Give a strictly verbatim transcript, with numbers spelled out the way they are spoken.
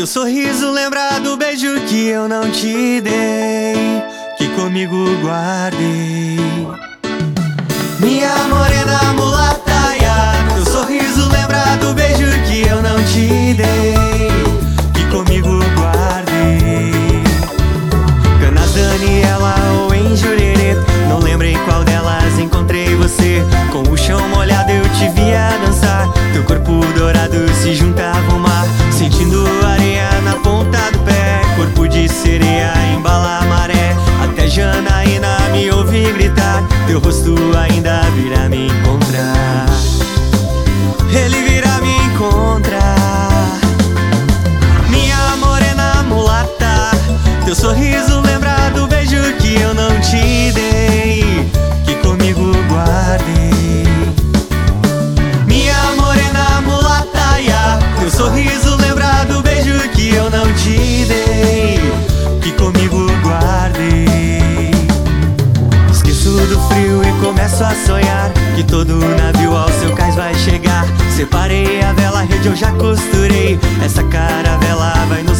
Teu sorriso lembra do beijo que eu não te dei, que comigo guardei. Minha morena mulataia, teu sorriso lembra do beijo que eu não te dei, que comigo guardei. Canas Daniela ou em Jurerê, não lembro em qual delas encontrei você. Com o chão molhado eu te via dançar, teu corpo dourado se juntava ao mar, sentindo areia na ponta do pé. Corpo de sereia embala a maré, até Janaína me ouve gritar. Teu rosto ainda virá me encontrar, ele virá me encontrar. Minha morena mulata, teu sorriso lembra do beijo que eu não te dei, que comigo guardei. Minha morena mulataia, teu sorriso lembra do beijo que eu não te dei, que comigo guardei. Esqueço do frio e começo a sonhar que todo navio ao seu cais vai chegar. Separei a vela, a rede eu já costurei, essa caravela vai no